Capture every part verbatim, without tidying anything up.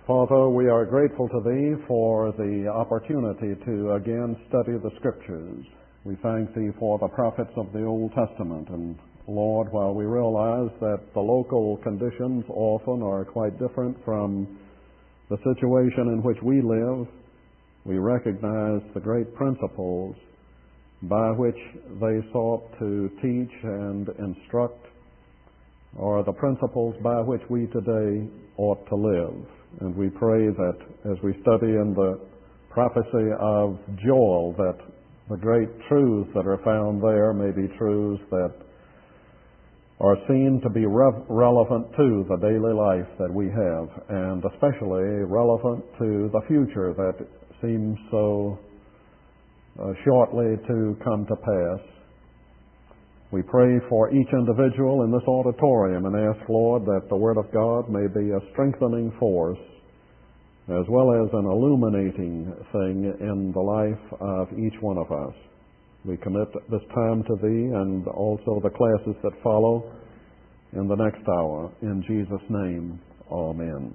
Father, we are grateful to Thee for the opportunity to again study the Scriptures. We thank Thee for the prophets of the Old Testament. And Lord, while we realize that the local conditions often are quite different from the situation in which we live, we recognize the great principles by which they sought to teach and instruct, or the principles by which we today ought to live. And we pray that as we study in the prophecy of Joel, that the great truths that are found there may be truths that are seen to be re- relevant to the daily life that we have, and especially relevant to the future that seems so uh, shortly to come to pass. We pray for each individual in this auditorium and ask, Lord, that the Word of God may be a strengthening force as well as an illuminating thing in the life of each one of us. We commit this time to Thee and also the classes that follow in the next hour. In Jesus' name, amen.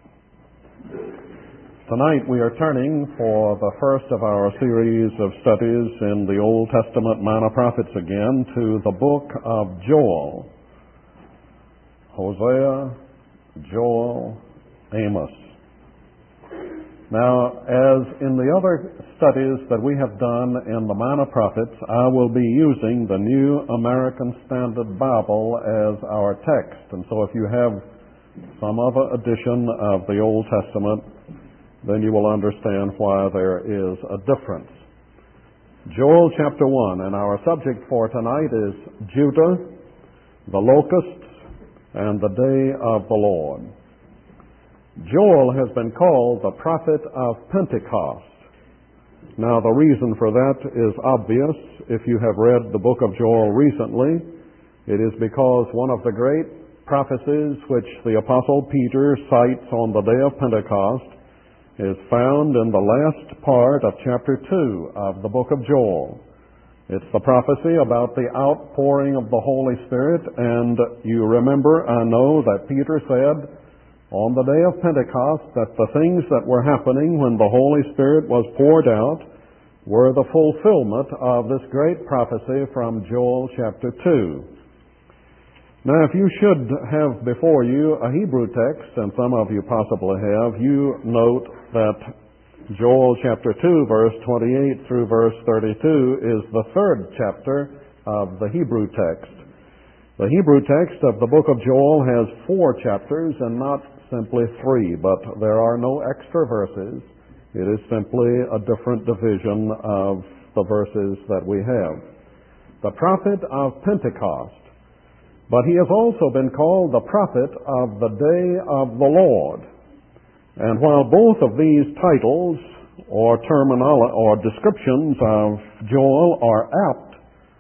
Tonight we are turning for the first of our series of studies in the Old Testament Minor Prophets again to the book of Joel. Hosea, Joel, Amos. Now, as in the other studies that we have done in the Minor Prophets, I will be using the New American Standard Bible as our text. And so if you have some other edition of the Old Testament, then you will understand why there is a difference. Joel chapter one, and our subject for tonight is Judah, the locusts, and the day of the Lord. Joel has been called the prophet of Pentecost. Now, the reason for that is obvious. If you have read the book of Joel recently, it is because one of the great prophecies which the Apostle Peter cites on the day of Pentecost is found in the last part of chapter two of the book of Joel. It's the prophecy about the outpouring of the Holy Spirit, and you remember, I know, that Peter said on the day of Pentecost that the things that were happening when the Holy Spirit was poured out were the fulfillment of this great prophecy from Joel chapter two. Now, if you should have before you a Hebrew text, and some of you possibly have, you note that Joel chapter two, verse twenty-eight through verse thirty-two is the third chapter of the Hebrew text. The Hebrew text of the book of Joel has four chapters and not simply three, but there are no extra verses. It is simply a different division of the verses that we have. The prophet of Pentecost. But he has also been called the prophet of the day of the Lord. And while both of these titles or terminology or descriptions of Joel are apt,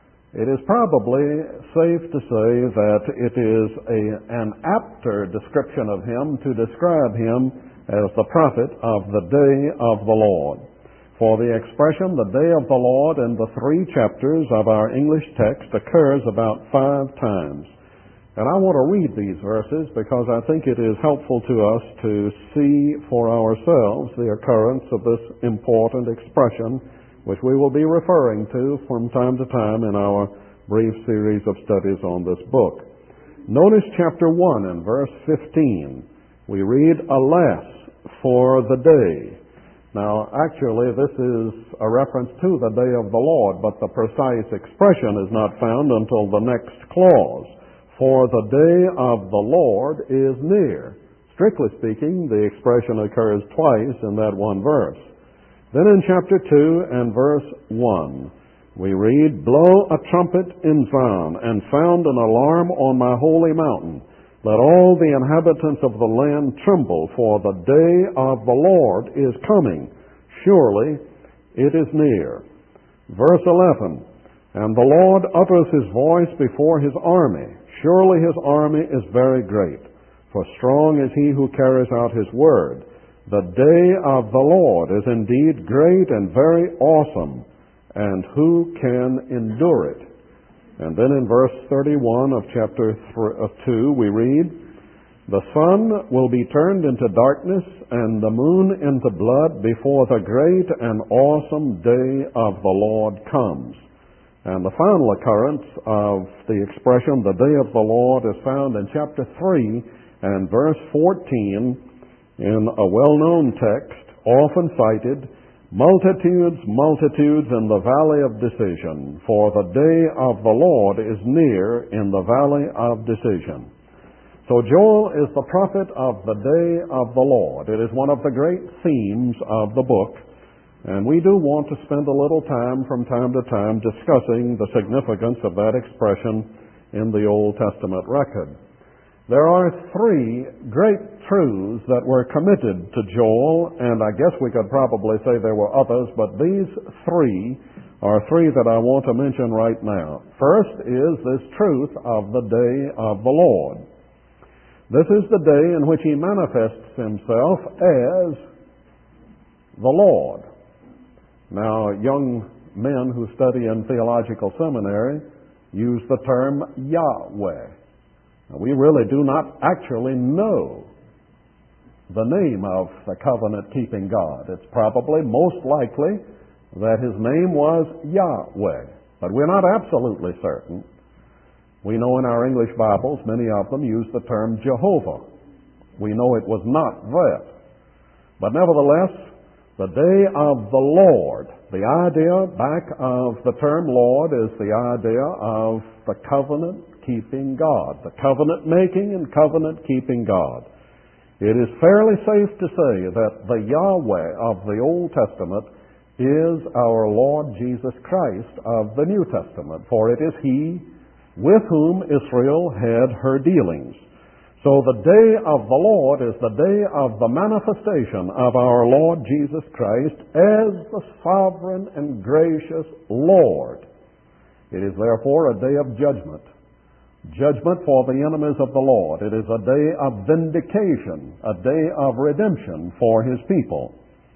it is probably safe to say that it is a, an apter description of him to describe him as the prophet of the day of the Lord. For the expression, the day of the Lord, in the three chapters of our English text occurs about five times. And I want to read these verses because I think it is helpful to us to see for ourselves the occurrence of this important expression, which we will be referring to from time to time in our brief series of studies on this book. Notice chapter one and verse fifteen. We read, "Alas for the day." Now, actually, this is a reference to the day of the Lord, but the precise expression is not found until the next clause. For the day of the Lord is near. Strictly speaking, the expression occurs twice in that one verse. Then in chapter two and verse one, we read, "Blow a trumpet in Zion, and sound an alarm on my holy mountain. Let all the inhabitants of the land tremble, for the day of the Lord is coming. Surely it is near." Verse eleven, "And the Lord utters his voice before his army. Surely his army is very great, for strong is he who carries out his word. The day of the Lord is indeed great and very awesome, and who can endure it?" And then in verse thirty-one of chapter two we read, The sun will be turned into darkness and the moon into blood before the great and awesome day of the Lord comes. And the final occurrence of the expression, the day of the Lord, is found in chapter three and verse fourteen in a well-known text, often cited, multitudes, multitudes in the valley of decision, for the day of the Lord is near in the valley of decision. So Joel is the prophet of the day of the Lord. It is one of the great themes of the book, and we do want to spend a little time from time to time discussing the significance of that expression in the Old Testament record. There are three great truths that were committed to Joel, and I guess we could probably say there were others, but these three are three that I want to mention right now. First is this truth of the day of the Lord. This is the day in which he manifests himself as the Lord. Now, young men who study in theological seminary use the term Yahweh. Now, we really do not actually know the name of the covenant-keeping God. It's probably most likely that his name was Yahweh, but we're not absolutely certain. We know in our English Bibles, many of them use the term Jehovah. We know it was not that. But nevertheless, the day of the Lord, the idea back of the term Lord is the idea of the covenant-keeping God, the covenant-making and covenant-keeping God. It is fairly safe to say that the Yahweh of the Old Testament is our Lord Jesus Christ of the New Testament, for it is He with whom Israel had her dealings. So the day of the Lord is the day of the manifestation of our Lord Jesus Christ as the sovereign and gracious Lord. It is therefore a day of judgment. Judgment for the enemies of the Lord. It is a day of vindication, a day of redemption for His people.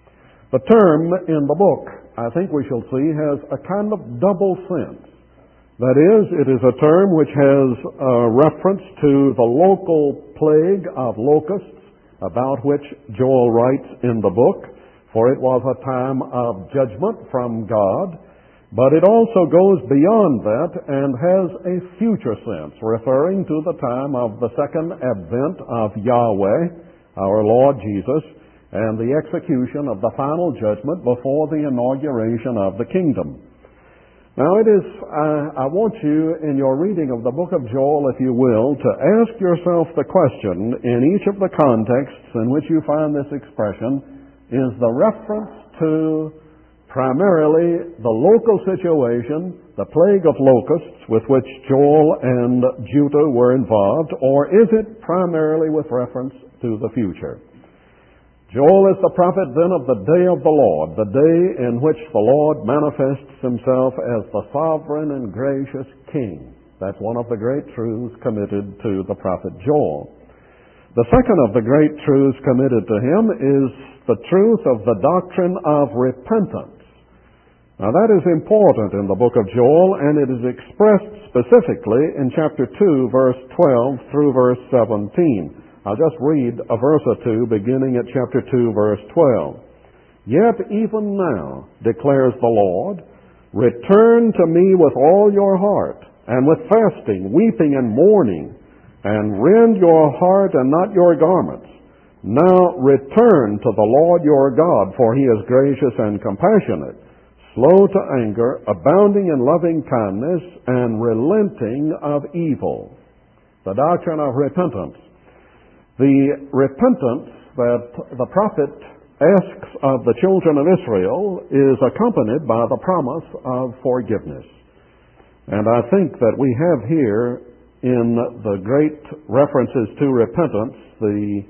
The term in the book, I think we shall see, has a kind of double sense. That is, it is a term which has a reference to the local plague of locusts about which Joel writes in the book, for it was a time of judgment from God, but it also goes beyond that and has a future sense, referring to the time of the second advent of Yahweh, our Lord Jesus, and the execution of the final judgment before the inauguration of the kingdom. Now it is, uh, I want you in your reading of the book of Joel, if you will, to ask yourself the question in each of the contexts in which you find this expression, is the reference to primarily the local situation, the plague of locusts with which Joel and Judah were involved, or is it primarily with reference to the future? Joel is the prophet then of the day of the Lord, the day in which the Lord manifests himself as the sovereign and gracious King. That's one of the great truths committed to the prophet Joel. The second of the great truths committed to him is the truth of the doctrine of repentance. Now that is important in the book of Joel, and it is expressed specifically in chapter two, verse twelve through verse seventeen. I'll just read a verse or two beginning at chapter two, verse twelve. Yet even now, declares the Lord, return to me with all your heart, and with fasting, weeping, and mourning, and rend your heart and not your garments. Now return to the Lord your God, for he is gracious and compassionate, slow to anger, abounding in loving kindness, and relenting of evil. The doctrine of repentance. The repentance that the prophet asks of the children of Israel is accompanied by the promise of forgiveness. And I think that we have here in the great references to repentance the,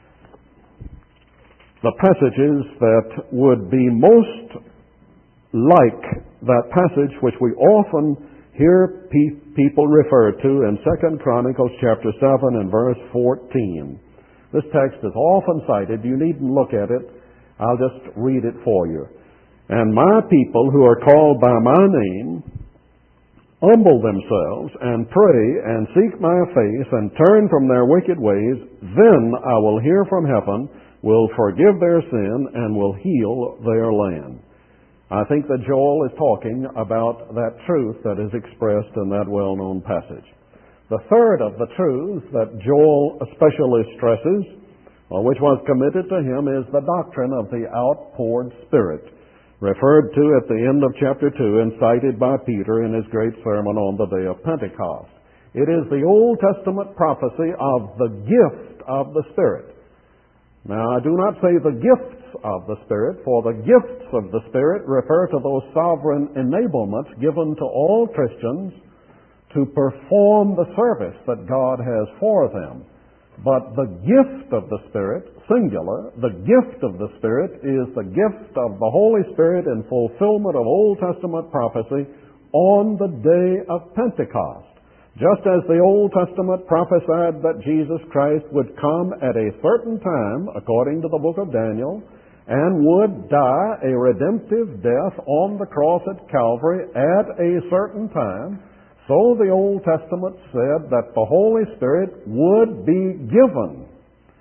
the passages that would be most like that passage which we often hear pe- people refer to in Second Chronicles chapter seven and verse fourteen. This text is often cited. You needn't look at it. I'll just read it for you. And my people who are called by my name humble themselves and pray and seek my face and turn from their wicked ways, then I will hear from heaven, will forgive their sin, and will heal their land. I think that Joel is talking about that truth that is expressed in that well-known passage. The third of the truths that Joel especially stresses, or which was committed to him, is the doctrine of the outpoured Spirit, referred to at the end of chapter two and cited by Peter in his great sermon on the day of Pentecost. It is the Old Testament prophecy of the gift of the Spirit. Now, I do not say the gifts of the Spirit, for the gifts of the Spirit refer to those sovereign enablements given to all Christians to perform the service that God has for them. But the gift of the Spirit, singular, the gift of the Spirit is the gift of the Holy Spirit in fulfillment of Old Testament prophecy on the day of Pentecost. Just as the Old Testament prophesied that Jesus Christ would come at a certain time, according to the book of Daniel, and would die a redemptive death on the cross at Calvary at a certain time, so the Old Testament said that the Holy Spirit would be given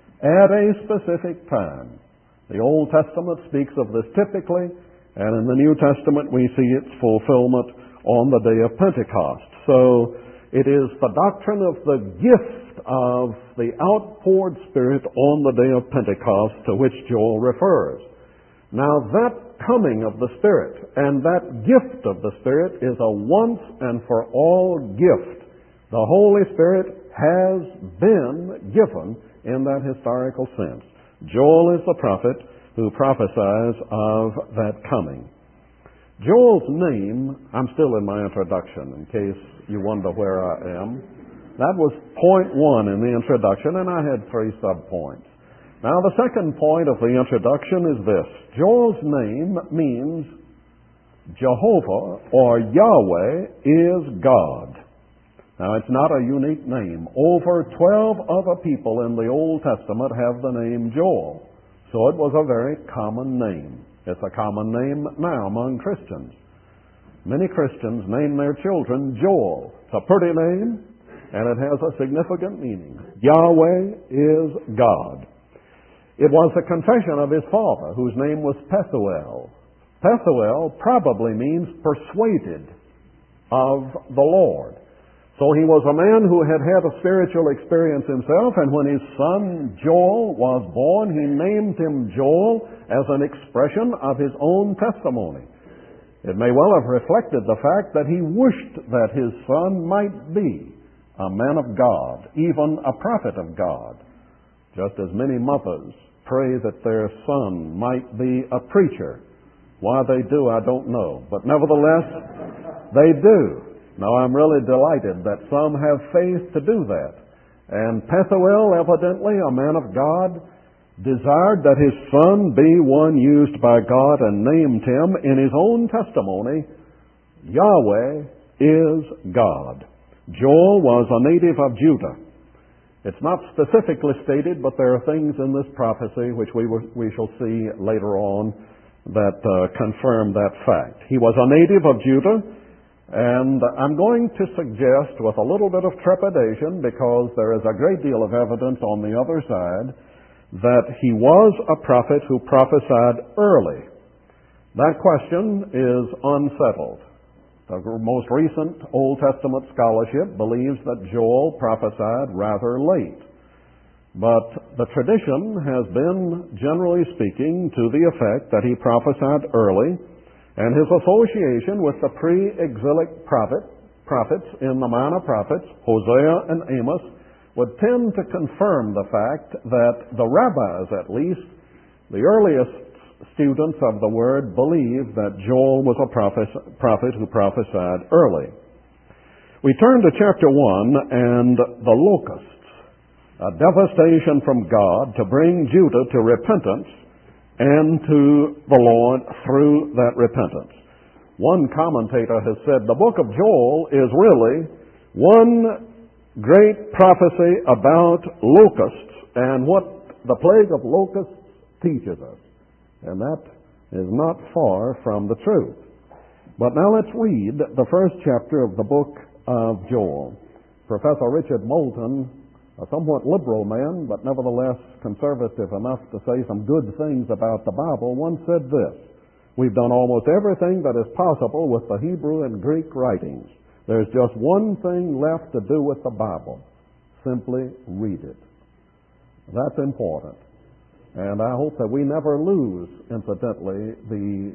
at a specific time. The Old Testament speaks of this typically, and in the New Testament we see its fulfillment on the day of Pentecost. So it is the doctrine of the gift of the outpoured Spirit on the day of Pentecost to which Joel refers. Now that coming of the Spirit and that gift of the Spirit is a once and for all gift. The Holy Spirit has been given in that historical sense. Joel is the prophet who prophesies of that coming. Joel's name, I'm still in my introduction in case you wonder where I am. That was point one in the introduction, and I had three subpoints. Now, the second point of the introduction is this. Joel's name means Jehovah or Yahweh is God. Now, it's not a unique name. Over twelve other people in the Old Testament have the name Joel. So it was a very common name. It's a common name now among Christians. Many Christians name their children Joel. It's a pretty name, and it has a significant meaning. Yahweh is God. It was the confession of his father, whose name was Pethuel. Pethuel probably means persuaded of the Lord. So he was a man who had had a spiritual experience himself, and when his son Joel was born, he named him Joel as an expression of his own testimony. It may well have reflected the fact that he wished that his son might be a man of God, even a prophet of God, just as many mothers pray that their son might be a preacher. Why they do, I don't know, but nevertheless, they do. Now, I'm really delighted that some have faith to do that. And Pethuel, evidently a man of God, desired that his son be one used by God and named him in his own testimony, Yahweh is God. Joel was a native of Judah. It's not specifically stated, but there are things in this prophecy which we, will, we shall see later on that uh, confirm that fact. He was a native of Judah. And I'm going to suggest with a little bit of trepidation, because there is a great deal of evidence on the other side, that he was a prophet who prophesied early. That question is unsettled. The most recent Old Testament scholarship believes that Joel prophesied rather late. But the tradition has been, generally speaking, to the effect that he prophesied early, and his association with the pre-exilic prophet, prophets in the Minor Prophets, Hosea and Amos, would tend to confirm the fact that the rabbis, at least, the earliest students of the Word, believed that Joel was a prophet, prophet who prophesied early. We turn to chapter one and the locusts, a devastation from God to bring Judah to repentance and to the Lord through that repentance. One commentator has said the book of Joel is really one great prophecy about locusts and what the plague of locusts teaches us. And that is not far from the truth. But now let's read the first chapter of the book of Joel. Professor Richard Moulton, a somewhat liberal man, but nevertheless conservative enough to say some good things about the Bible, once said this: "We've done almost everything that is possible with the Hebrew and Greek writings. There's just one thing left to do with the Bible. Simply read it." That's important. And I hope that we never lose, incidentally, the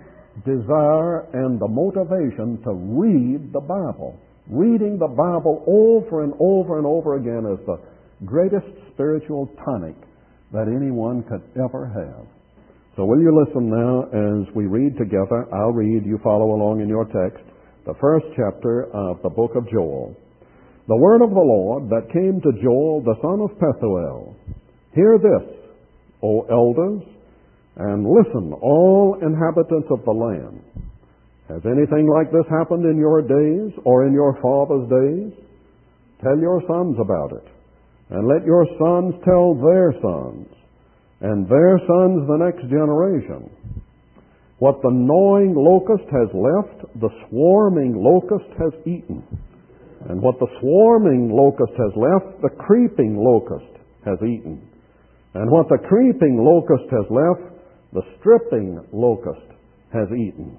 desire and the motivation to read the Bible. Reading the Bible over and over and over again is the greatest spiritual tonic that anyone could ever have. So will you listen now as we read together? I'll read, you follow along in your text, the first chapter of the book of Joel. "The word of the Lord that came to Joel the son of Pethuel. Hear this, O elders, and listen, all inhabitants of the land. Has anything like this happened in your days or in your fathers' days? Tell your sons about it, and let your sons tell their sons, and their sons the next generation. What the gnawing locust has left, the swarming locust has eaten. And what the swarming locust has left, the creeping locust has eaten. And what the creeping locust has left, the stripping locust has eaten.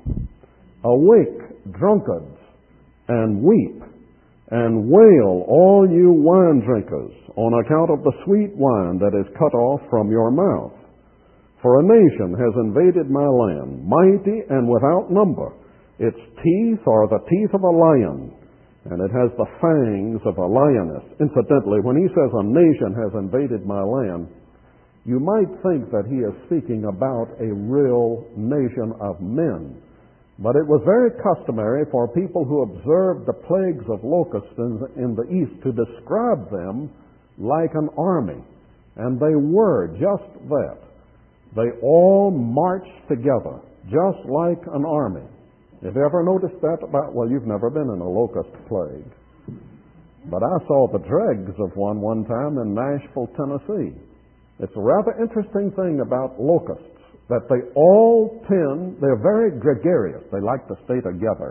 Awake, drunkards, and weep, and wail, all you wine drinkers, on account of the sweet wine that is cut off from your mouth. For a nation has invaded my land, mighty and without number. Its teeth are the teeth of a lion, and it has the fangs of a lioness." Incidentally, when he says a nation has invaded my land, you might think that he is speaking about a real nation of men. But it was very customary for people who observed the plagues of locusts in the east to describe them like an army. And they were just that. They all marched together, just like an army. Have you ever noticed that about, well, you've never been in a locust plague. But I saw the dregs of one one time in Nashville, Tennessee. It's a rather interesting thing about locusts, that they all tend, they're very gregarious. They like to stay together.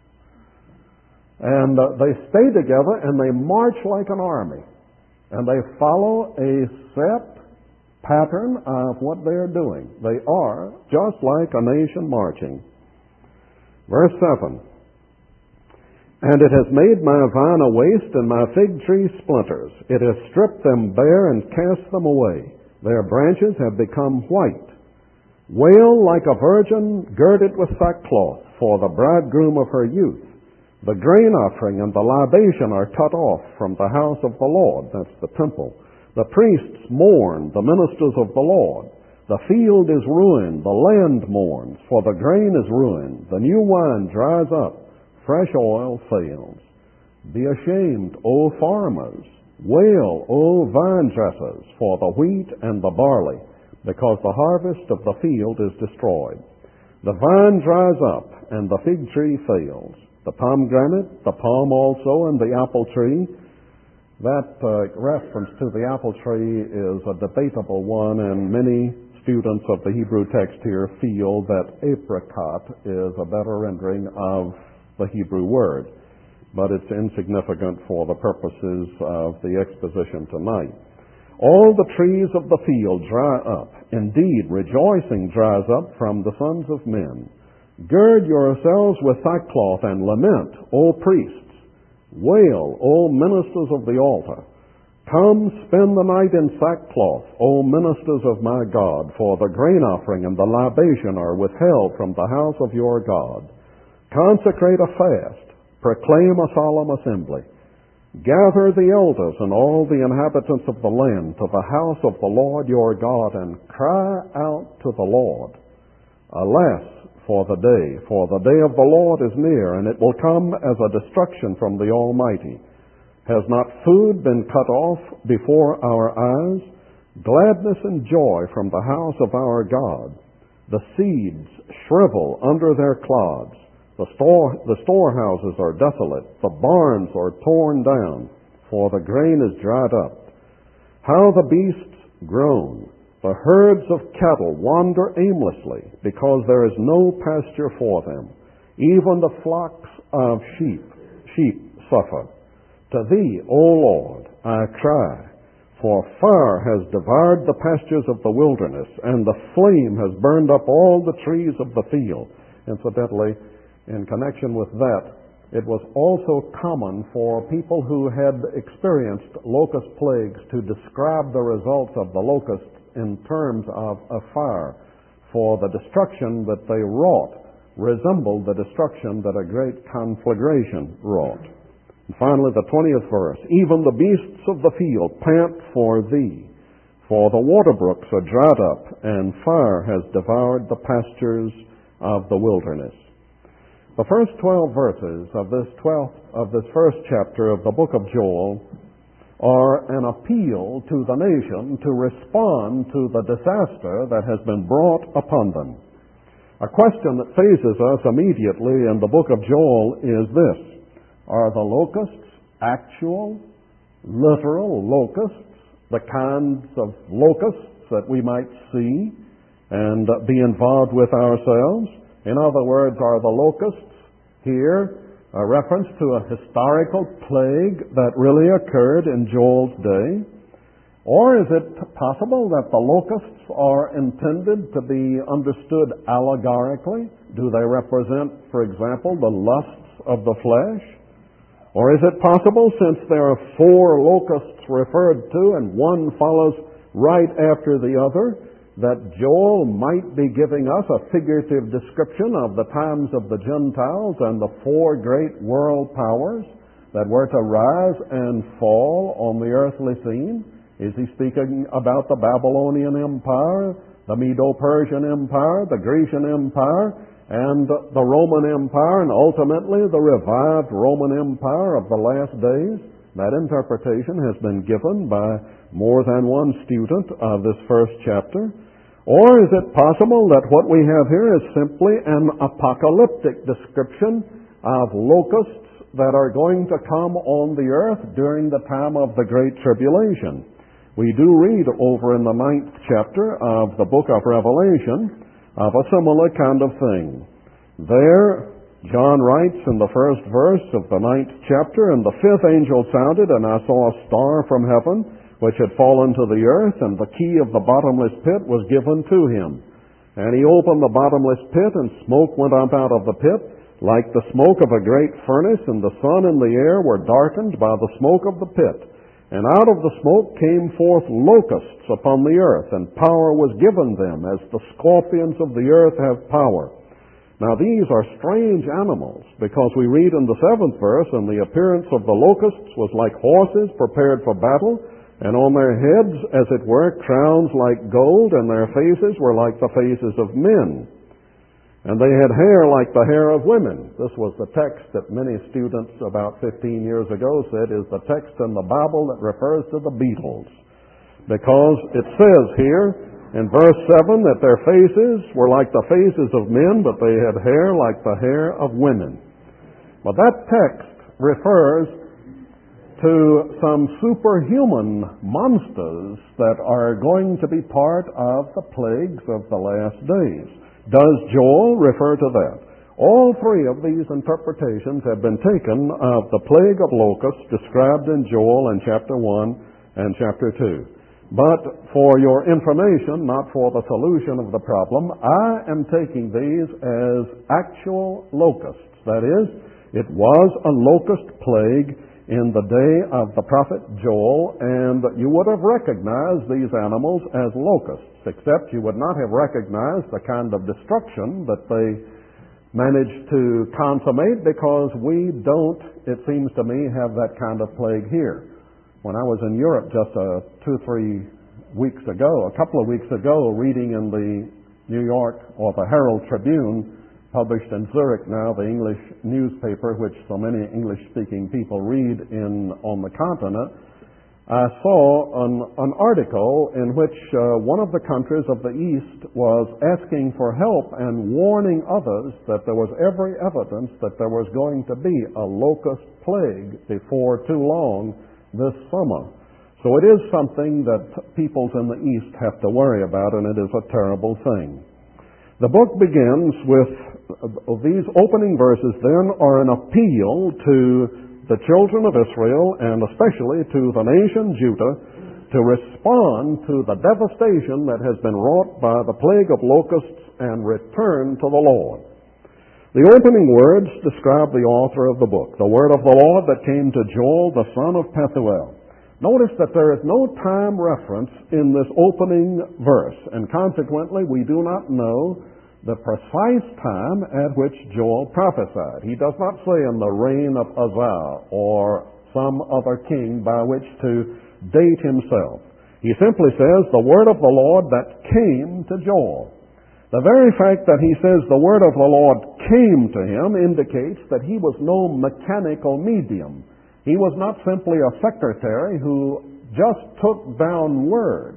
And uh, they stay together and they march like an army. And they follow a set pattern of what they're doing. They are just like a nation marching. Verse seven. "And it has made my vine a waste and my fig tree splinters. It has stripped them bare and cast them away. Their branches have become white. Wail like a virgin girded with sackcloth for the bridegroom of her youth. The grain offering and the libation are cut off from the house of the Lord." That's the temple. "The priests mourn, the ministers of the Lord. The field is ruined, the land mourns, for the grain is ruined. The new wine dries up, fresh oil fails. Be ashamed, O farmers. Wail, O vine dressers, for the wheat and the barley, because the harvest of the field is destroyed. The vine dries up, and the fig tree fails. The pomegranate, the palm also, and the apple tree." That uh, reference to the apple tree is a debatable one, and many students of the Hebrew text here feel that apricot is a better rendering of the Hebrew word. But it's insignificant for the purposes of the exposition tonight. "All the trees of the field dry up. Indeed, rejoicing dries up from the sons of men. Gird yourselves with sackcloth and lament, O priests. Wail, O ministers of the altar. Come, spend the night in sackcloth, O ministers of my God, for the grain offering and the libation are withheld from the house of your God. Consecrate a fast, proclaim a solemn assembly. Gather the elders and all the inhabitants of the land to the house of the Lord your God, and cry out to the Lord. Alas, for the day, for the day of the Lord is near, and it will come as a destruction from the Almighty. Has not food been cut off before our eyes? Gladness and joy from the house of our God. The seeds shrivel under their clods. The store, the storehouses are desolate. The barns are torn down, for the grain is dried up. How the beasts groan. The herds of cattle wander aimlessly, because there is no pasture for them. Even the flocks of sheep, sheep suffer. To thee, O Lord, I cry, for fire has devoured the pastures of the wilderness, and the flame has burned up all the trees of the field. Incidentally, in connection with that, it was also common for people who had experienced locust plagues to describe the results of the locusts in terms of a fire, for the destruction that they wrought resembled the destruction that a great conflagration wrought. And finally, the twentieth verse, even the beasts of the field pant for thee, for the water brooks are dried up, and fire has devoured the pastures of the wilderness. The first twelve verses of this twelfth of this first chapter of the book of Joel are an appeal to the nation to respond to the disaster that has been brought upon them. A question that faces us immediately in the book of Joel is this: are the locusts actual, literal locusts, the kinds of locusts that we might see and be involved with ourselves? In other words, are the locusts here a reference to a historical plague that really occurred in Joel's day? Or is it possible that the locusts are intended to be understood allegorically? Do they represent, for example, the lusts of the flesh? Or is it possible, since there are four locusts referred to and one follows right after the other, that Joel might be giving us a figurative description of the times of the Gentiles and the four great world powers that were to rise and fall on the earthly scene? Is he speaking about the Babylonian Empire, the Medo-Persian Empire, the Grecian Empire, and the Roman Empire, and ultimately the revived Roman Empire of the last days? That interpretation has been given by more than one student of this first chapter. Or is it possible that what we have here is simply an apocalyptic description of locusts that are going to come on the earth during the time of the Great Tribulation? We do read over in the ninth chapter of the book of Revelation of a similar kind of thing. There, John writes in the first verse of the ninth chapter, and the fifth angel sounded, and I saw a star from heaven, which had fallen to the earth, and the key of the bottomless pit was given to him. And he opened the bottomless pit, and smoke went up out of the pit, like the smoke of a great furnace, and the sun and the air were darkened by the smoke of the pit. And out of the smoke came forth locusts upon the earth, and power was given them, as the scorpions of the earth have power. Now these are strange animals, because we read in the seventh verse, and the appearance of the locusts was like horses prepared for battle, and on their heads, as it were, crowns like gold, and their faces were like the faces of men. And they had hair like the hair of women. This was the text that many students about fifteen years ago said is the text in the Bible that refers to the Beatles. Because it says here in verse seven that their faces were like the faces of men, but they had hair like the hair of women. But that text refers to some superhuman monsters that are going to be part of the plagues of the last days. Does Joel refer to that? All three of these interpretations have been taken of the plague of locusts described in Joel in chapter one and chapter two. But for your information, not for the solution of the problem, I am taking these as actual locusts. That is, it was a locust plague in the day of the prophet Joel, and you would have recognized these animals as locusts, except you would not have recognized the kind of destruction that they managed to consummate, because we don't, it seems to me, have that kind of plague here. When I was in Europe just uh, two, three weeks ago, a couple of weeks ago, reading in the New York, or the Herald Tribune, published in Zurich now, the English newspaper which so many English-speaking people read in on the continent, I saw an, an article in which uh, one of the countries of the East was asking for help and warning others that there was every evidence that there was going to be a locust plague before too long this summer. So it is something that peoples in the East have to worry about, and it is a terrible thing. The book begins with These opening verses then are an appeal to the children of Israel, and especially to the nation Judah, to respond to the devastation that has been wrought by the plague of locusts and return to the Lord. The opening words describe the author of the book, the word of the Lord that came to Joel, the son of Pethuel. Notice that there is no time reference in this opening verse, and consequently we do not know the precise time at which Joel prophesied. He does not say in the reign of Uzziah or some other king by which to date himself. He simply says the word of the Lord that came to Joel. The very fact that he says the word of the Lord came to him indicates that he was no mechanical medium. He was not simply a secretary who just took down words,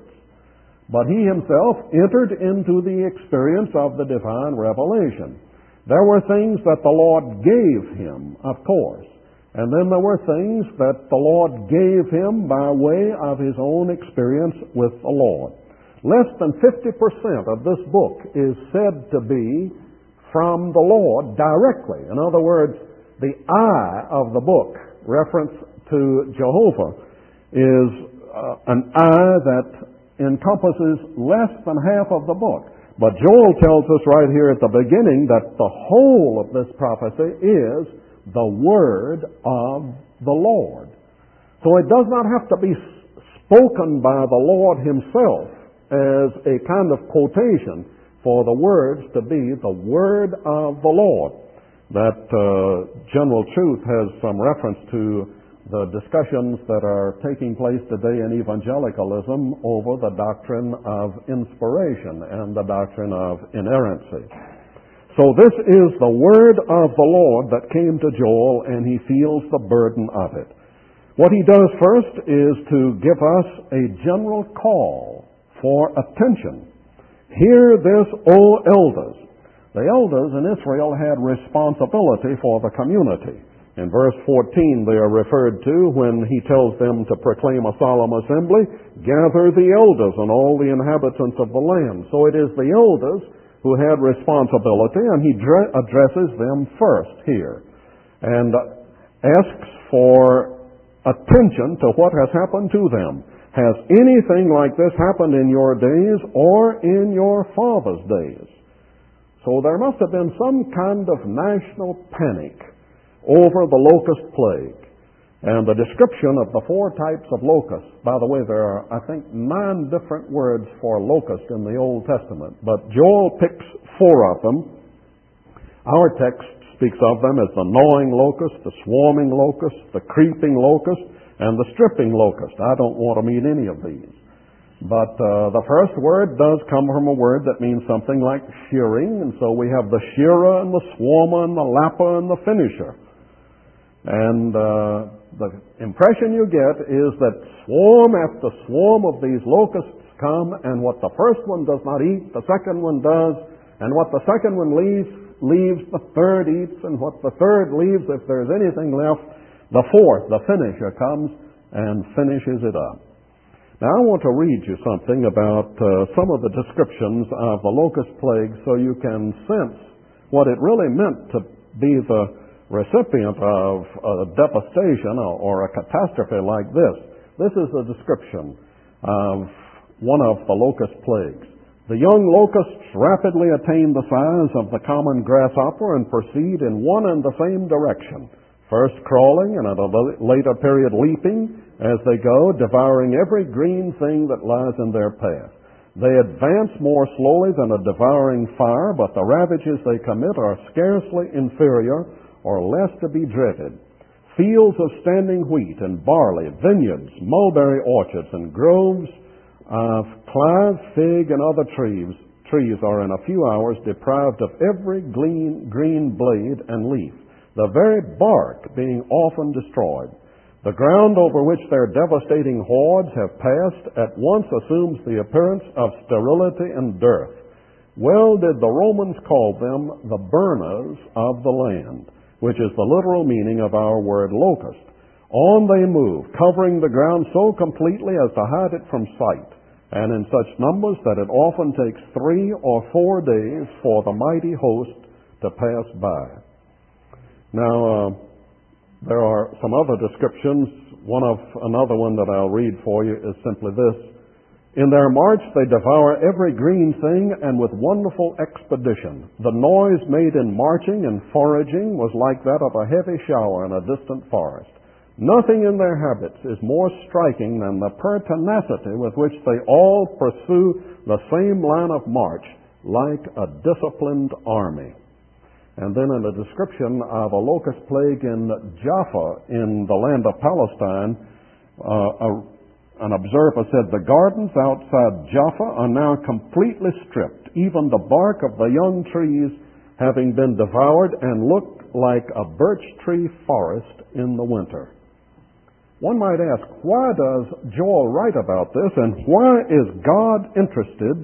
but he himself entered into the experience of the divine revelation. There were things that the Lord gave him, of course, and then there were things that the Lord gave him by way of his own experience with the Lord. Less than fifty percent of this book is said to be from the Lord directly. In other words, the I of the book, reference to Jehovah, is uh, an I that encompasses less than half of the book. But Joel tells us right here at the beginning that the whole of this prophecy is the word of the Lord. So it does not have to be spoken by the Lord himself as a kind of quotation for the words to be the word of the Lord. That uh, general truth has some reference to the discussions that are taking place today in evangelicalism over the doctrine of inspiration and the doctrine of inerrancy. So this is the word of the Lord that came to Joel, and he feels the burden of it. What he does first is to give us a general call for attention. Hear this, O elders. The elders in Israel had responsibility for the community. In verse fourteen, they are referred to when he tells them to proclaim a solemn assembly, gather the elders and all the inhabitants of the land. So it is the elders who had responsibility, and he dre- addresses them first here and asks for attention to what has happened to them. Has anything like this happened in your days or in your father's days? So there must have been some kind of national panic over the locust plague. And the description of the four types of locusts, by the way, there are, I think, nine different words for locust in the Old Testament, but Joel picks four of them. Our text speaks of them as the gnawing locust, the swarming locust, the creeping locust, and the stripping locust. I don't want to meet any of these. But uh, the first word does come from a word that means something like shearing, and so we have the shearer and the swarmer and the lapper and the finisher. And uh, the impression you get is that swarm after swarm of these locusts come, and what the first one does not eat, the second one does, and what the second one leaves, leaves the third eats, and what the third leaves, if there's anything left, the fourth, the finisher, comes and finishes it up. Now I want to read you something about uh, some of the descriptions of the locust plague so you can sense what it really meant to be the recipient of a devastation or, or a catastrophe like this. This is a description of one of the locust plagues. The young locusts rapidly attain the size of the common grasshopper and proceed in one and the same direction, first crawling and at a later period leaping as they go, devouring every green thing that lies in their path. They advance more slowly than a devouring fire, but the ravages they commit are scarcely inferior or less to be dreaded. Fields of standing wheat and barley, vineyards, mulberry orchards, and groves of clive, fig, and other trees, trees are in a few hours deprived of every green, green blade and leaf, the very bark being often destroyed. The ground over which their devastating hordes have passed at once assumes the appearance of sterility and dearth. Well did the Romans call them the burners of the land, which is the literal meaning of our word locust. On they move, covering the ground so completely as to hide it from sight, and in such numbers that it often takes three or four days for the mighty host to to pass by. Now, uh, there are some other descriptions. One of another one that I'll read for you is simply this. In their march they devour every green thing, and with wonderful expedition. The noise made in marching and foraging was like that of a heavy shower in a distant forest. Nothing in their habits is more striking than the pertinacity with which they all pursue the same line of march, like a disciplined army. And then in a description of a locust plague in Jaffa in the land of Palestine, uh, a An observer said, the gardens outside Jaffa are now completely stripped, even the bark of the young trees having been devoured, and look like a birch tree forest in the winter. One might ask, why does Joel write about this, and why is God interested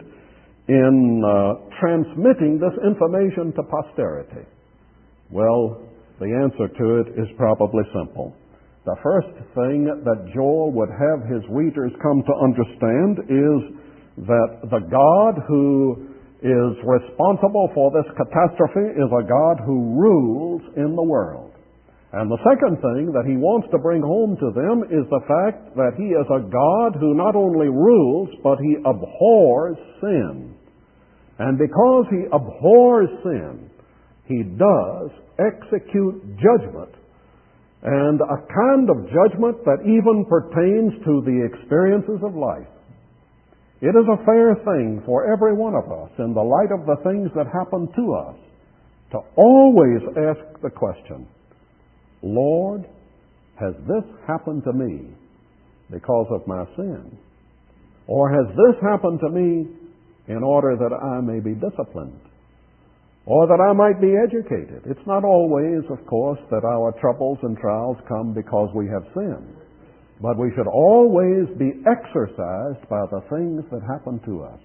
in uh, transmitting this information to posterity? Well, the answer to it is probably simple. The first thing that Joel would have his readers come to understand is that the God who is responsible for this catastrophe is a God who rules in the world. And the second thing that he wants to bring home to them is the fact that he is a God who not only rules, but he abhors sin. And because he abhors sin, he does execute judgment, and a kind of judgment that even pertains to the experiences of life. It is a fair thing for every one of us, in the light of the things that happen to us, to always ask the question, Lord, has this happened to me because of my sin? Or has this happened to me in order that I may be disciplined? Or that I might be educated? It's not always, of course, that our troubles and trials come because we have sinned. But we should always be exercised by the things that happen to us.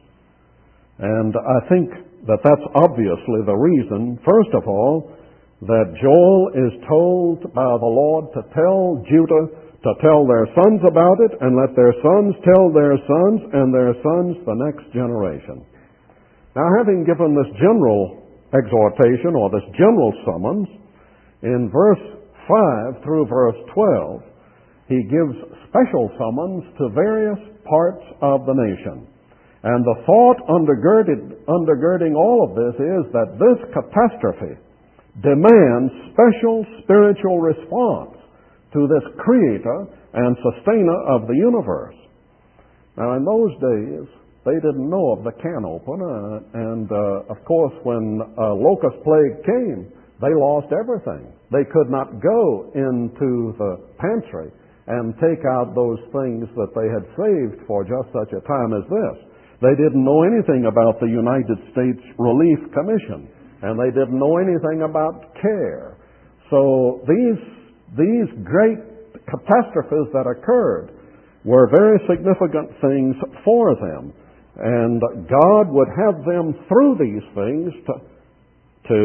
And I think that that's obviously the reason, first of all, that Joel is told by the Lord to tell Judah to tell their sons about it, and let their sons tell their sons, and their sons the next generation. Now, having given this general exhortation, or this general summons, in verse five through verse twelve, he gives special summons to various parts of the nation. And the thought undergirded, undergirding all of this is that this catastrophe demands special spiritual response to this creator and sustainer of the universe. Now, in those days, they didn't know of the can opener, and uh, of course, when a locust plague came, they lost everything. They could not go into the pantry and take out those things that they had saved for just such a time as this. They didn't know anything about the United States Relief Commission, and they didn't know anything about CARE. So these, these great catastrophes that occurred were very significant things for them. And God would have them through these things to, to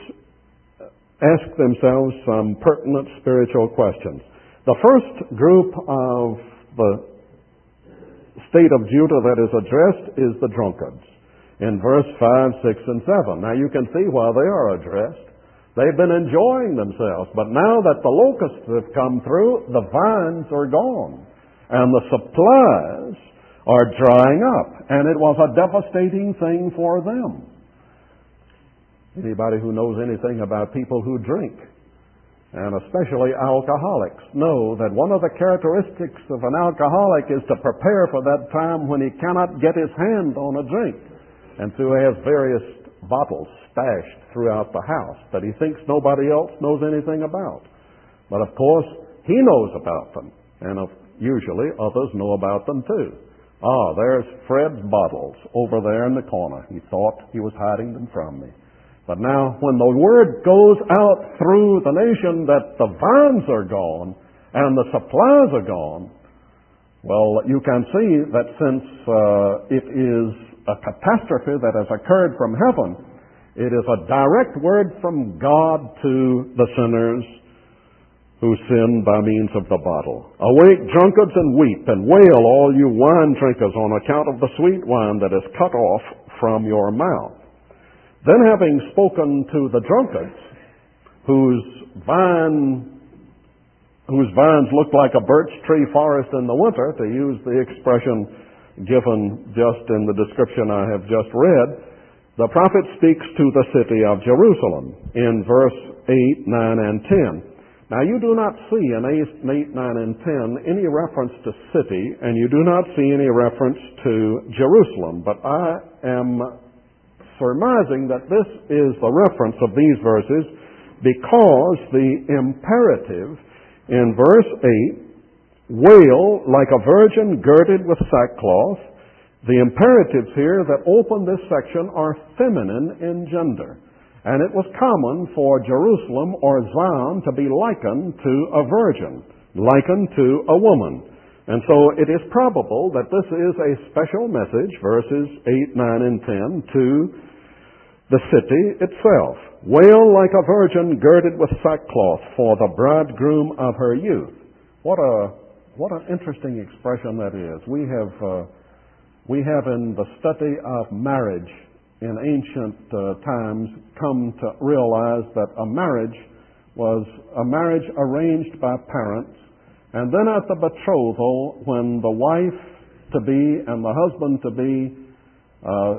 ask themselves some pertinent spiritual questions. The first group of the state of Judah that is addressed is the drunkards in verse five, six, and seven. Now you can see why they are addressed. They've been enjoying themselves, but now that the locusts have come through, the vines are gone, and the supplies are drying up, and it was a devastating thing for them. Anybody who knows anything about people who drink, and especially alcoholics, know that one of the characteristics of an alcoholic is to prepare for that time when he cannot get his hand on a drink. And so he has various bottles stashed throughout the house that he thinks nobody else knows anything about. But of course, he knows about them, and usually others know about them too. Ah, there's Fred's bottles over there in the corner. He thought he was hiding them from me. But now, when the word goes out through the nation that the vines are gone and the supplies are gone, well, you can see that since uh, it is a catastrophe that has occurred from heaven, it is a direct word from God to the sinners who sin by means of the bottle. Awake, drunkards, and weep, and wail, all you wine drinkers, on account of the sweet wine that is cut off from your mouth. Then, having spoken to the drunkards, whose vine whose vines looked like a birch tree forest in the winter, to use the expression given just in the description I have just read, the prophet speaks to the city of Jerusalem in verse eight, nine, and ten. Now, you do not see in eight, nine, and ten any reference to city, and you do not see any reference to Jerusalem, but I am surmising that this is the reference of these verses because the imperative in verse eight, wail like a virgin girded with sackcloth, the imperatives here that open this section are feminine in gender. And it was common for Jerusalem or Zion to be likened to a virgin, likened to a woman. And so it is probable that this is a special message, verses eight, nine, and ten, to the city itself. Wail like a virgin girded with sackcloth for the bridegroom of her youth. What a what an interesting expression that is. We have uh, we have in the study of marriage in ancient uh, times come to realize that a marriage was a marriage arranged by parents, and then at the betrothal, when the wife to be and the husband to be uh,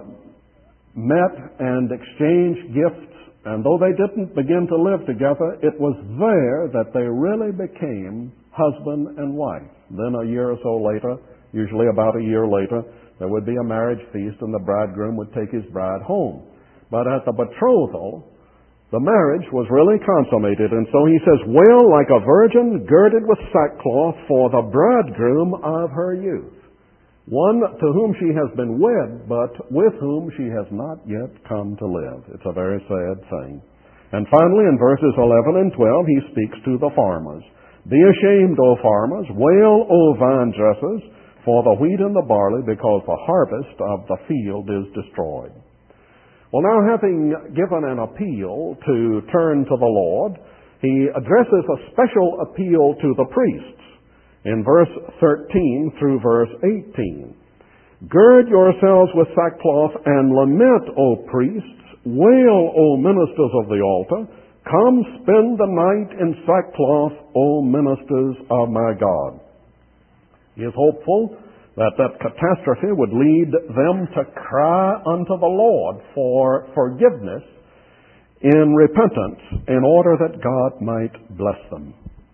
met and exchanged gifts. And though they didn't begin to live together, it was there that they really became husband and wife. Then a year or so later, usually about a year later, there would be a marriage feast and the bridegroom would take his bride home. But at the betrothal, the marriage was really consummated. And so he says, wail like a virgin girded with sackcloth for the bridegroom of her youth. One to whom she has been wed, but with whom she has not yet come to live. It's a very sad thing. And finally, in verses eleven and twelve, he speaks to the farmers. Be ashamed, O farmers, wail, O vine dressers, for the wheat and the barley, because the harvest of the field is destroyed. Well, now, having given an appeal to turn to the Lord, he addresses a special appeal to the priests. In verse thirteen through verse eighteen, gird yourselves with sackcloth and lament, O priests, wail, O ministers of the altar, come spend the night in sackcloth, O ministers of my God. He is hopeful that that catastrophe would lead them to cry unto the Lord for forgiveness in repentance in order that God might bless them.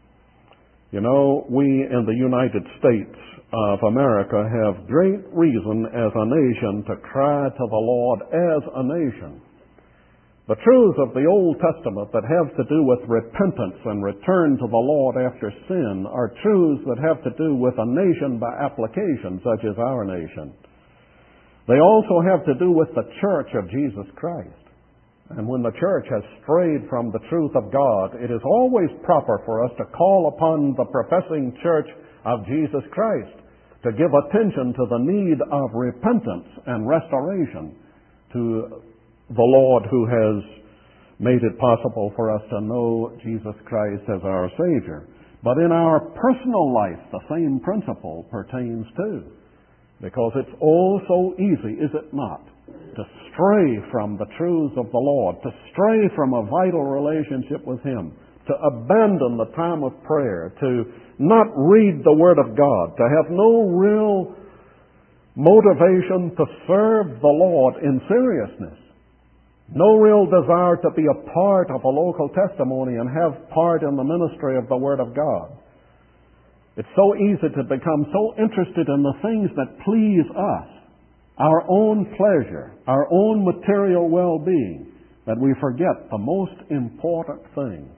You know, we in the United States of America have great reason as a nation to cry to the Lord as a nation. The truths of the Old Testament that have to do with repentance and return to the Lord after sin are truths that have to do with a nation by application, such as our nation. They also have to do with the church of Jesus Christ. And when the church has strayed from the truth of God, it is always proper for us to call upon the professing church of Jesus Christ to give attention to the need of repentance and restoration to the Lord who has made it possible for us to know Jesus Christ as our Savior. But in our personal life, the same principle pertains too. Because it's all so easy, is it not, to stray from the truths of the Lord, to stray from a vital relationship with Him, to abandon the time of prayer, to not read the Word of God, to have no real motivation to serve the Lord in seriousness, no real desire to be a part of a local testimony and have part in the ministry of the Word of God. It's so easy to become so interested in the things that please us, our own pleasure, our own material well-being, that we forget the most important thing.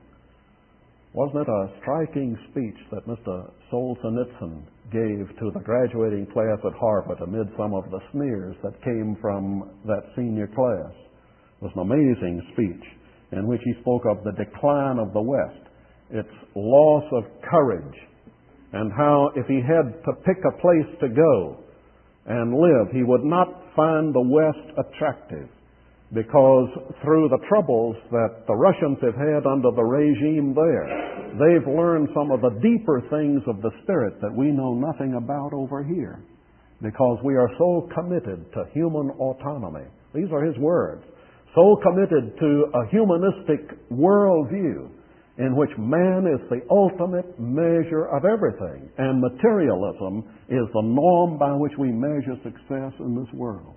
Wasn't it a striking speech that Mister Solzhenitsyn gave to the graduating class at Harvard amid some of the sneers that came from that senior class? It was an amazing speech in which he spoke of the decline of the West, its loss of courage, and how if he had to pick a place to go and live, he would not find the West attractive, because through the troubles that the Russians have had under the regime there, they've learned some of the deeper things of the Spirit that we know nothing about over here, because we are so committed to human autonomy. These are his words. so committed to a humanistic worldview in which man is the ultimate measure of everything, and materialism is the norm by which we measure success in this world.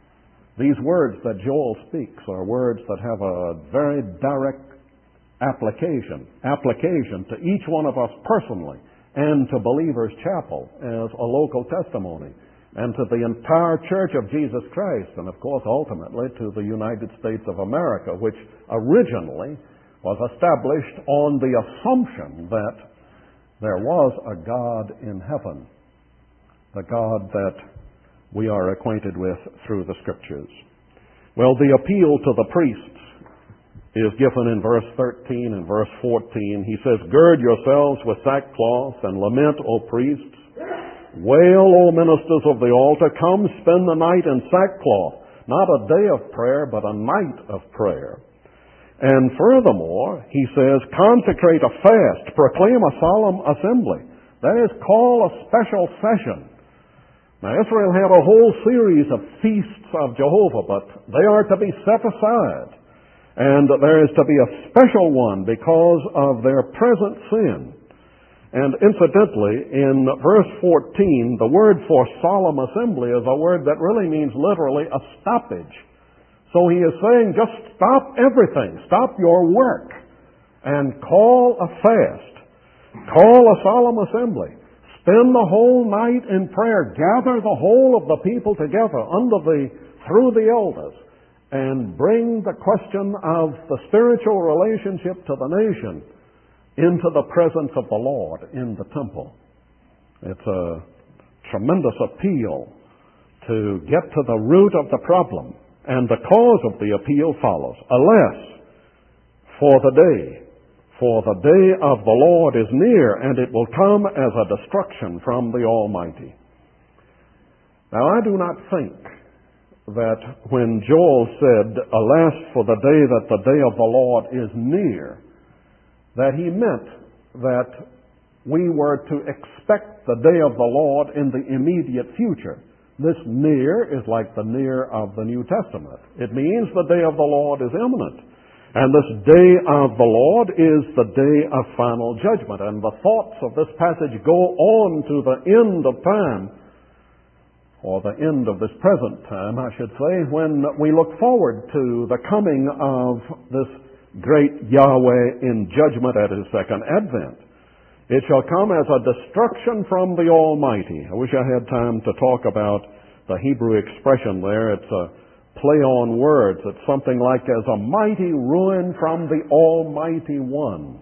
These words that Joel speaks are words that have a very direct application, application to each one of us personally, and to Believers Chapel as a local testimony, and to the entire Church of Jesus Christ, and of course ultimately to the United States of America, which originally was established on the assumption that there was a God in heaven, the God that we are acquainted with through the Scriptures. Well, the appeal to the priests is given in verse thirteen and verse fourteen. He says, "Gird yourselves with sackcloth and lament, O priests. Wail, O ministers of the altar. Come, spend the night in sackcloth. Not a day of prayer, but a night of prayer." And furthermore, he says, "Consecrate a fast, proclaim a solemn assembly." That is, call a special session. Now, Israel had a whole series of feasts of Jehovah, but they are to be set aside. And there is to be a special one because of their present sin. And incidentally, in verse fourteen, the word for solemn assembly is a word that really means literally a stoppage. So he is saying, just stop everything. Stop your work and call a fast. Call a solemn assembly. Spend the whole night in prayer. Gather the whole of the people together under the, through the elders, and bring the question of the spiritual relationship to the nation into the presence of the Lord in the temple. It's a tremendous appeal to get to the root of the problem. And the cause of the appeal follows. Alas, for the day, for the day of the Lord is near, and it will come as a destruction from the Almighty. Now, I do not think that when Joel said, "Alas, for the day that the day of the Lord is near," that he meant that we were to expect the day of the Lord in the immediate future. This near is like the near of the New Testament. It means the day of the Lord is imminent. And this day of the Lord is the day of final judgment. And the thoughts of this passage go on to the end of time, or the end of this present time, I should say, when we look forward to the coming of this great Yahweh in judgment at His second advent. It shall come as a destruction from the Almighty. I wish I had time to talk about the Hebrew expression there. It's a play on words. It's something like as a mighty ruin from the Almighty One.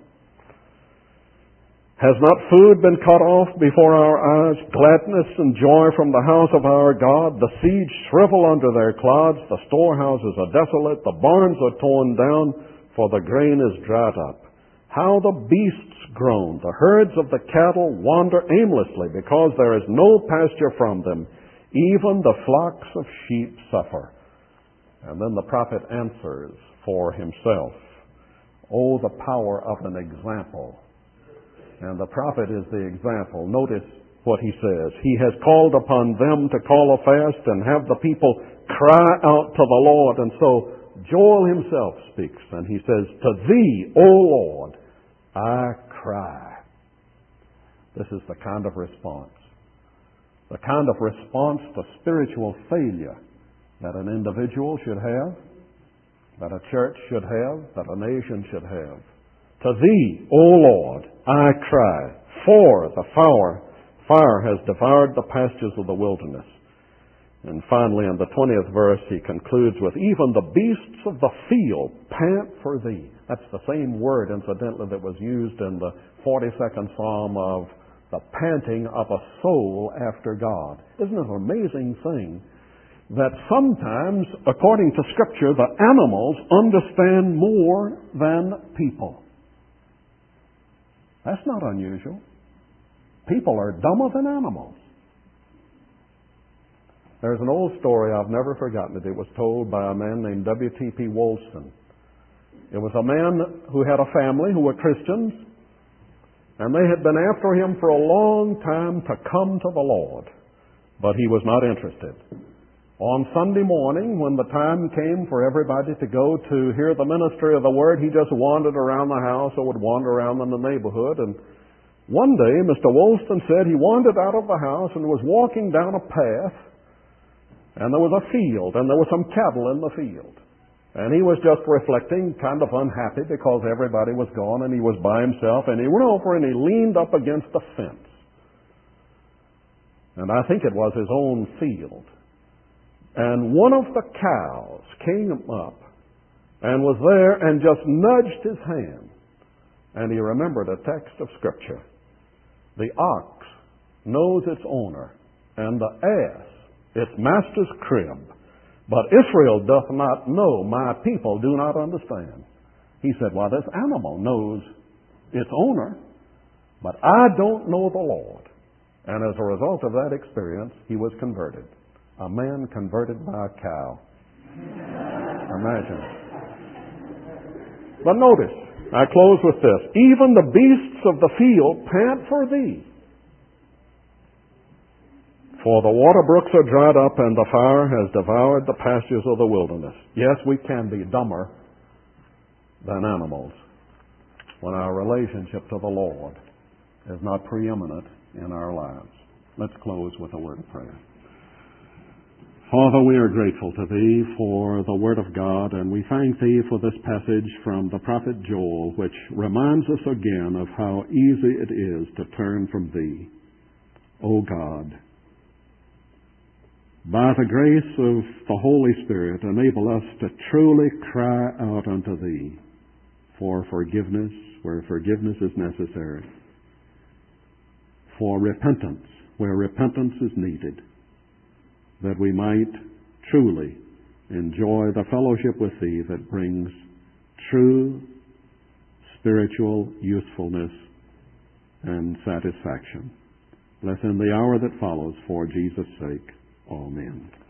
Has not food been cut off before our eyes? Gladness and joy from the house of our God? The seeds shrivel under their clods. The storehouses are desolate. The barns are torn down, for the grain is dried up. How the beasts groan. The herds of the cattle wander aimlessly, because there is no pasture from them. Even the flocks of sheep suffer. And then the prophet answers for himself. Oh, the power of an example. And the prophet is the example. Notice what he says. He has called upon them to call a fast and have the people cry out to the Lord. And so Joel himself speaks, and he says, "To thee, O Lord, I cry." This is the kind of response. The kind of response to spiritual failure that an individual should have, that a church should have, that a nation should have. To thee, O Lord, I cry, for the fire, fire has devoured the pastures of the wilderness. And finally, in the twentieth verse, he concludes with, even the beasts of the field pant for thee. That's the same word, incidentally, that was used in the forty-second Psalm of the panting of a soul after God. Isn't it an amazing thing that sometimes, according to Scripture, the animals understand more than people? That's not unusual. People are dumber than animals. There's an old story, I've never forgotten it. It was told by a man named W T P Woolston. It was a man who had a family who were Christians, and they had been after him for a long time to come to the Lord, but he was not interested. On Sunday morning, when the time came for everybody to go to hear the ministry of the Word, he just wandered around the house or would wander around in the neighborhood. And one day, Mister Woolston said he wandered out of the house and was walking down a path, and there was a field, and there were some cattle in the field. And he was just reflecting, kind of unhappy because everybody was gone and he was by himself, and he went over and he leaned up against a fence. And I think it was his own field. And one of the cows came up and was there and just nudged his hand. And he remembered a text of Scripture. The ox knows its owner, and the ass its master's crib. But Israel doth not know, my people do not understand. He said, well, this animal knows its owner, but I don't know the Lord. And as a result of that experience, he was converted. A man converted by a cow. Imagine. But notice, I close with this. Even the beasts of the field pant for thee. For the water brooks are dried up, and the fire has devoured the pastures of the wilderness. Yes, we can be dumber than animals when our relationship to the Lord is not preeminent in our lives. Let's close with a word of prayer. Father, we are grateful to Thee for the Word of God, and we thank Thee for this passage from the prophet Joel, which reminds us again of how easy it is to turn from Thee. O God, by the grace of the Holy Spirit, enable us to truly cry out unto Thee for forgiveness where forgiveness is necessary, for repentance where repentance is needed, that we might truly enjoy the fellowship with Thee that brings true spiritual usefulness and satisfaction. Bless in the hour that follows for Jesus' sake. Amen.